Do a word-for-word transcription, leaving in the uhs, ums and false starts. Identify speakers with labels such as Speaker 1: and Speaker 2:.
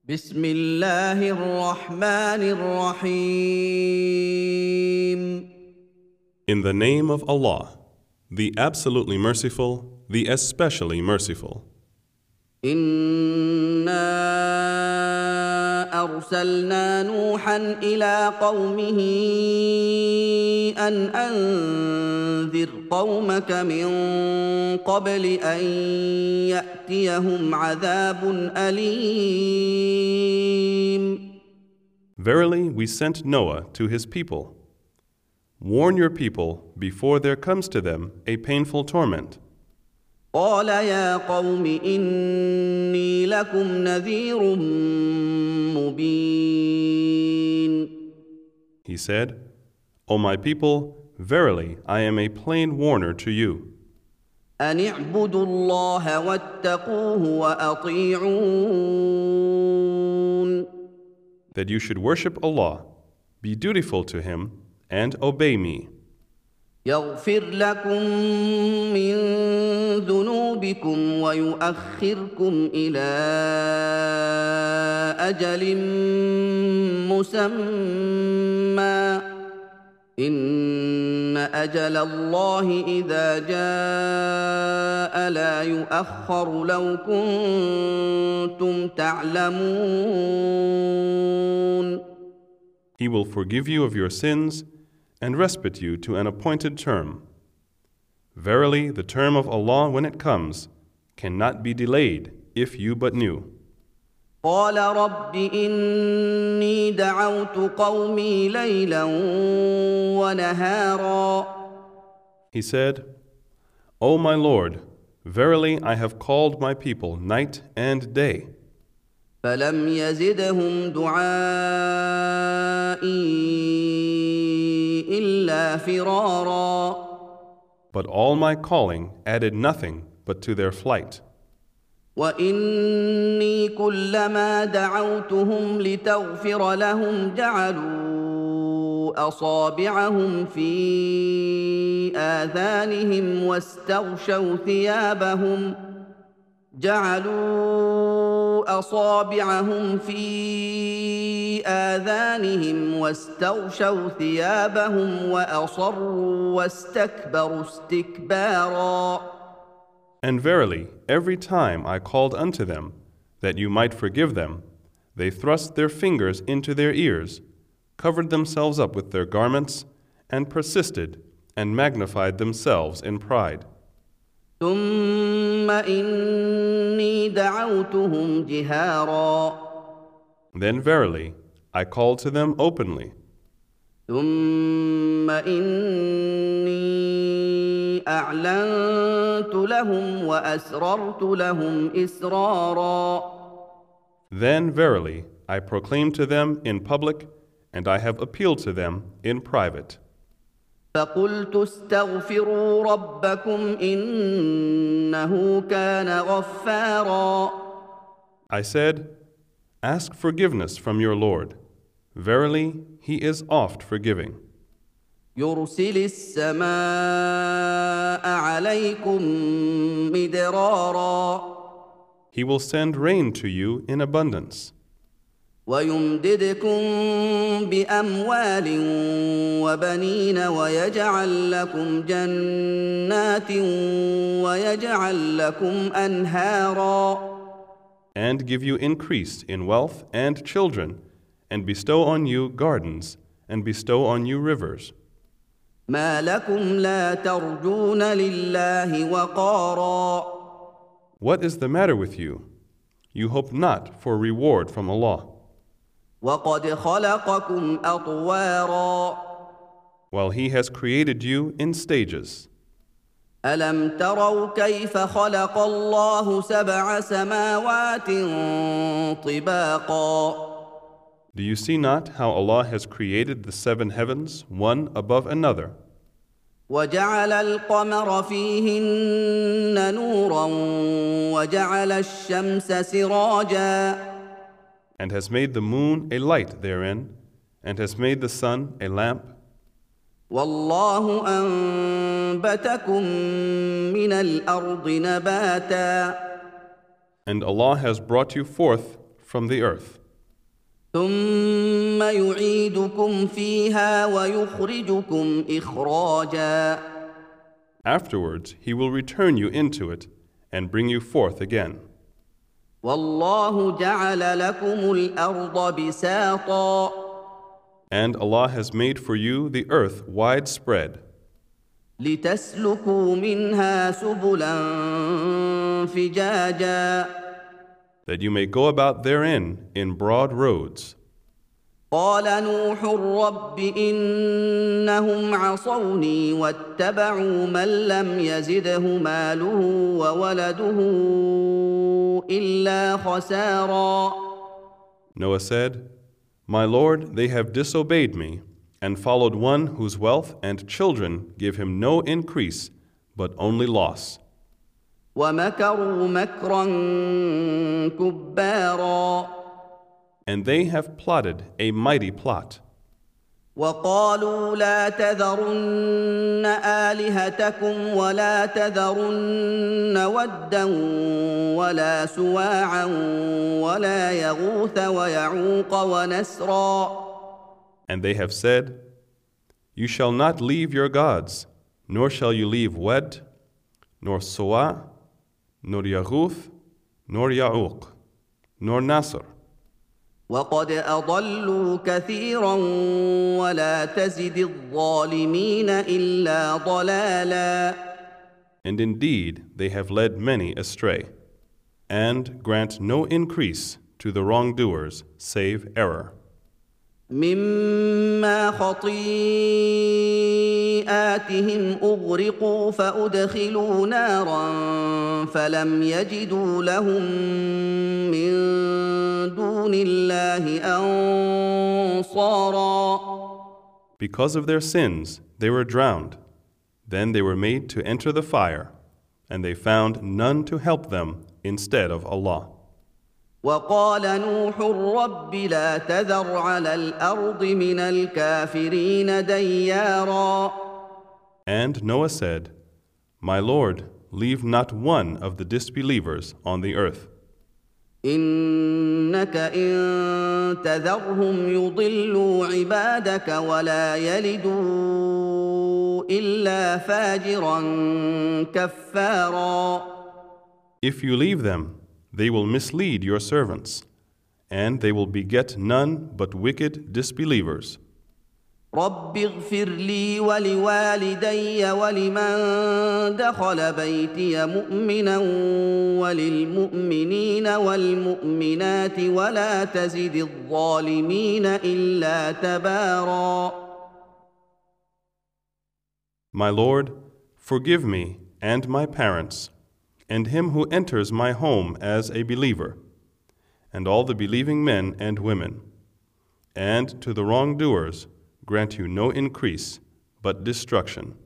Speaker 1: بسم الله الرحمن الرحيم.
Speaker 2: In the name of Allah, the absolutely merciful, the especially merciful.
Speaker 1: إنا أرسلنا نوحا إلى قومه أن أنذر قومك من قبل أن يأتيهم عذاب أليم.
Speaker 2: Verily, we sent Noah to his people. Warn your people before there comes to them a painful torment.
Speaker 1: قال يا قوم إني لكم نذير مبين.
Speaker 2: He said, O my people, verily I am a plain warner to you.
Speaker 1: أن اعبدوا الله واتقوه وأطيعون.
Speaker 2: That you should worship Allah, be dutiful to Him, and obey me.
Speaker 1: يغفر لكم من ذنوبكم ويؤخركم إلى أجل مسمى إن أجل الله إذا جاء لا يؤخر لو كنتم تعلمون.
Speaker 2: He will forgive you of your sins and respite you to an appointed term. Verily, the term of Allah, when it comes, cannot be delayed if you but knew.
Speaker 1: قال رب إني دعوت قومي ليلا ونهارا.
Speaker 2: He said, O my Lord, verily I have called my people night and day.
Speaker 1: فلم يزدهم دعائي إلا فرارا.
Speaker 2: But all my calling added nothing but to their flight.
Speaker 1: وإني كلما دعوتهم لتغفر لهم جعلوا أصابعهم في آذانهم واستغشوا ثيابهم جعلوا أصابعهم في آذانهم واستغشوا ثيابهم وأصروا واستكبروا استكبارا.
Speaker 2: And verily, every time I called unto them, that you might forgive them, they thrust their fingers into their ears, covered themselves up with their garments, and persisted and magnified themselves in pride.
Speaker 1: ثم إني دعوتهم جهارا.
Speaker 2: Then verily, I called to them openly.
Speaker 1: ثم إني أعلنت لهم وأسررت لهم إسرارا.
Speaker 2: Then verily, I proclaimed to them in public, and I have appealed to them in private.
Speaker 1: فقلت استغفروا ربكم إنه كان غفارا.
Speaker 2: I said, Ask forgiveness from your Lord. Verily, He is oft forgiving.
Speaker 1: يرسل السماء عليكم مدرارا.
Speaker 2: He will send rain to you in abundance.
Speaker 1: ويمددكم بأموال وبنين ويجعل لكم جنات ويجعل لكم أنهارا.
Speaker 2: And give you increase in wealth and children, and bestow on you gardens, and bestow on you rivers.
Speaker 1: ما لكم لا ترجون لله وقارا.
Speaker 2: What is the matter with you? You hope not for reward from Allah,
Speaker 1: وقد خلقكم أطوارا.
Speaker 2: while He has created you in stages.
Speaker 1: ألم تروا كيف خلق الله سبع سماوات طباقا.
Speaker 2: Do you see not how Allah has created the seven heavens, one above another,
Speaker 1: وجعل القمر فيهن نورا وجعل الشمس سراجا.
Speaker 2: and has made the moon a light therein, and has made the sun a lamp?
Speaker 1: والله أنبتكم من الأرض نباتا.
Speaker 2: And Allah has brought you forth from the earth.
Speaker 1: ثم يعيدكم فيها ويخرجكم إخراجا.
Speaker 2: Afterwards, he will return you into it and bring you forth again.
Speaker 1: والله جعل لكم الأرض بساطا.
Speaker 2: And Allah has made for you the earth widespread,
Speaker 1: لتسلكوا منها سبلا فجاجا.
Speaker 2: that you may go about therein in broad roads.
Speaker 1: قال نوح رب إنهم عصوني واتبعوا من لم يزده ماله وولده إلا خسارا.
Speaker 2: Noah said, My Lord, they have disobeyed me and followed one whose wealth and children give him no increase, but only loss.
Speaker 1: ومكروا مكرا كبارا.
Speaker 2: And they have plotted a mighty plot.
Speaker 1: وقالوا لا تذرن آلهتكم ولا تذرن ودا ولا سواعا ولا يغوث ويعوق ونسرا.
Speaker 2: And they have said, You shall not leave your gods, nor shall you leave Wed, nor Suwa, nor Yaghuth, nor Ya'uq, nor Nasr.
Speaker 1: وقد أضلوا كثيرا ولا تزد الظالمين إلا ضلالا.
Speaker 2: And indeed, they have led many astray, and grant no increase to the wrongdoers save error.
Speaker 1: مما خطيئاتهم أغرقوا فأدخلوا نارا فلم يجدوا لهم من دون الله أنصارا.
Speaker 2: Because of their sins, they were drowned. Then they were made to enter the fire, and they found none to help them instead of Allah.
Speaker 1: وقال نوح رب لا تذر على الأرض من الكافرين ديارا.
Speaker 2: And Noah said, My Lord, leave not one of the disbelievers on the earth.
Speaker 1: إنك إن تذرهم يضلوا عبادك ولا يلدوا إلا فاجرا كفارا.
Speaker 2: If you leave them, they will mislead your servants, and they will beget none but wicked disbelievers.
Speaker 1: رب اغفر لي ولوالدي ولمن دخل بيتي مؤمنا وللمؤمنين والمؤمنات ولا تزد الظالمين إلا تبارا.
Speaker 2: My Lord, forgive me and my parents, and him who enters my home as a believer, and all the believing men and women, and to the wrongdoers grant you no increase, but destruction.